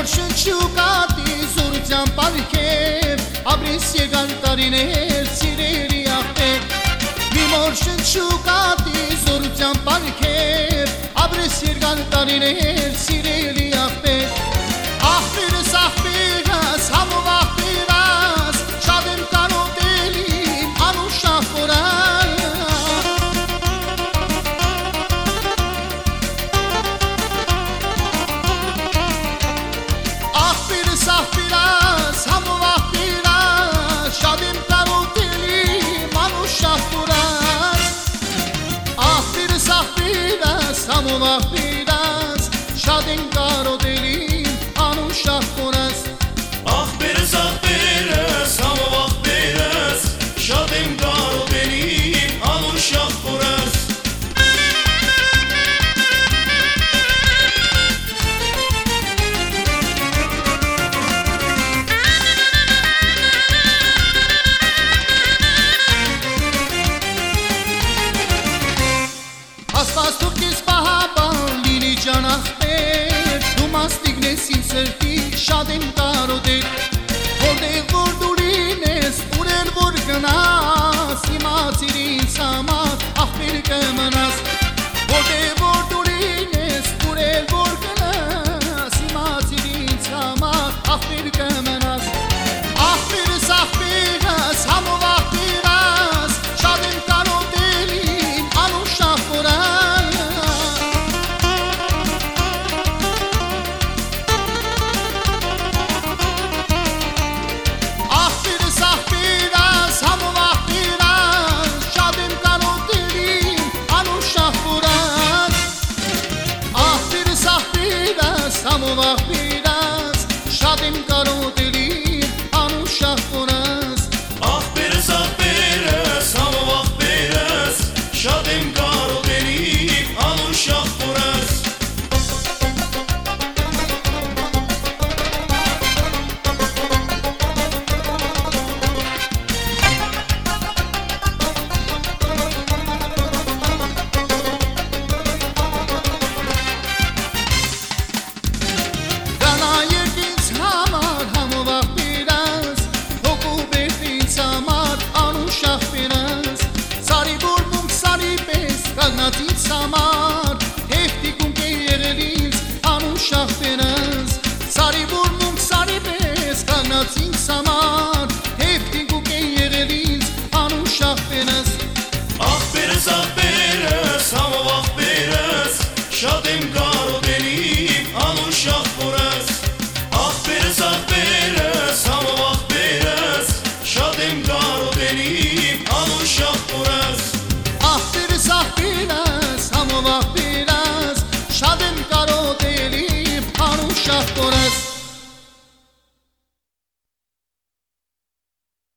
որ շնչուկատի զորության պարքև Աբրիս եկան տարիներ սիրելի աղբեր Մի որ շնչուկատի զորության պարքև Աբրիս եկան տարիներ սիրելի աղբեր Աղբերս աղբերս համով աղբերս Շատ եմ կարոտել իմ անուշախ որան Աղբերս համով աղբերս Շատ եմ կարոտել իմ անուշախ որան Աղբերս համով աղբերս Շատ եմ կարոտել իմ անուշախ որան Աղբերս համով աղբերս Շատ եմ կարոտել իմ անուշախ որս Աստված թող քեզ պահապան լինի ջան աղբեր Դու մաստիկն ես իմ սրտի շատ եմ կարոտել Որտեղ որ դու լինես ուր էլ որ գնաս Իմացիր ինձ համար աղբեր կմնաս Որտեղ որ դու լինես ուր էլ որ գնաս Իմացիր ինձ համար աղբեր կմնաս Աղբերս համով աղբերս Շատ եմ կարոտել իմ անուշախ որան Աղբերս համով աղբերս Շատ եմ կարոտել իմ անուշախ որան Աղբերս համով աղբերս Շատ եմ կարոտել